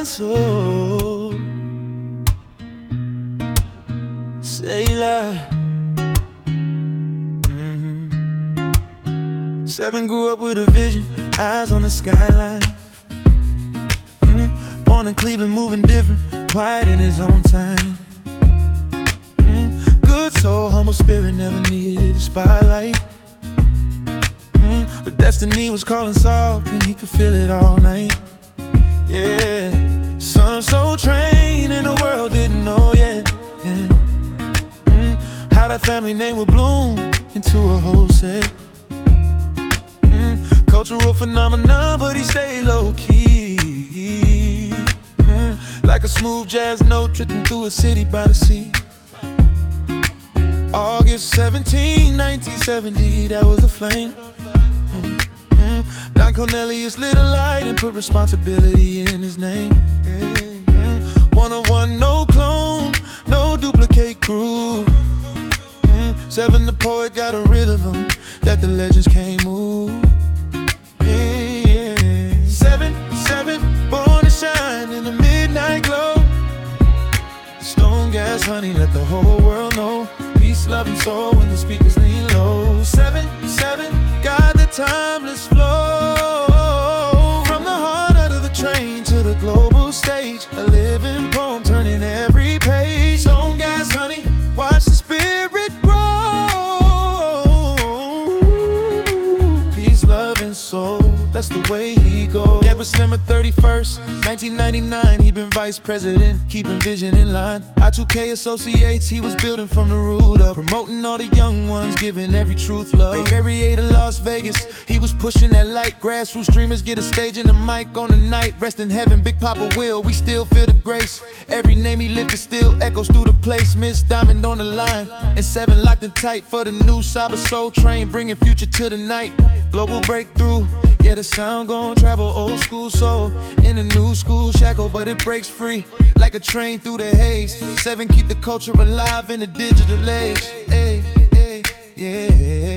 soul. Say la. Seven grew up with a vision, eyes on the skyline. Born in Cleveland, moving different, quiet in his own time. Good soul, humble spirit, never needed a spotlight. But destiny was calling soft, and he could feel it all night. Yeah, son so trained, and the world didn't know yet. How that family name would bloom into a whole set. Cultural phenomenon, but he stayed low-key. Like a smooth jazz note drifting through a city by the sea. August 17, 1970, that was the flame. Don Cornelius lit a light and put responsibility in his name. One on one, no clone, no duplicate crew. Seven the poet got a rhythm that the legends can't move. Seven, born to shine in the midnight glow. Stone gas, honey, let the whole world know. Peace, love, and soul when the speakers lean low. Seven, got the timeless flow. From the heart out of the train to the global stage, a living poem turning every page. Stone gas, honey, watch the spirit grow. Peace, love, and soul, that's the way he goes. December 31st, 1999, he been vice president, keeping vision in line. I2K associates, he was building from the root up, promoting all the young ones, giving every truth love. Bay Area to Las Vegas, he was pushing that light. Grassroots dreamers get a stage and a mic on the night. Rest in heaven, Big Papa Will, we still feel the grace. Every name he lifted still echoes through the place. Miss Diamond on the line, and Seven locked and tight for the new Cyber Soul train, bringing future to the night. Global breakthrough. Yeah, the sound gon' travel old school soul in a new school shackle, but it breaks free like a train through the haze. Seven keep the culture alive in the digital age. Hey, hey, yeah.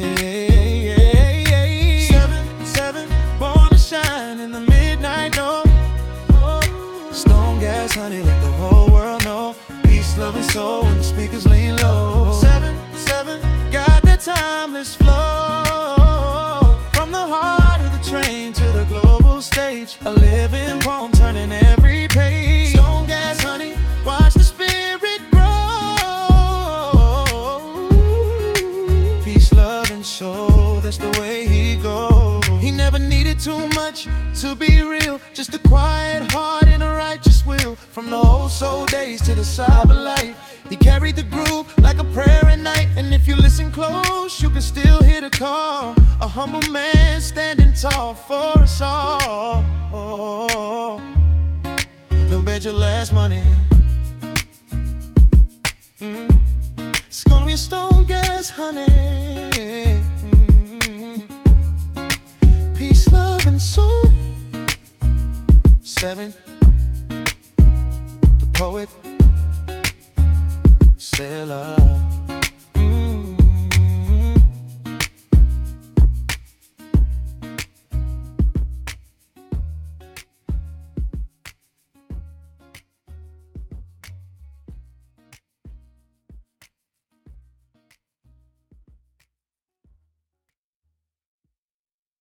Seven, born to shine in the midnight no. Stone gas, honey, let the whole world know. Peace, love, and soul when the speakers lean low. Seven, got that timeless flow. From the heart train to the global stage, a living poem turning every page. Stone gas, honey, watch the spirit grow. Peace, love, and soul, that's the way he goes. He never needed too much to be real, just a quiet heart and a righteous will. From the old soul days to the cyber light, he carried the groove like a prayer at night. And if you listen close, you can still hear the call. A humble man standing tall for us all. Don't bet your last money. It's gonna be stone gas, honey. Peace, love, and soul. Seven, the poet. Sailor.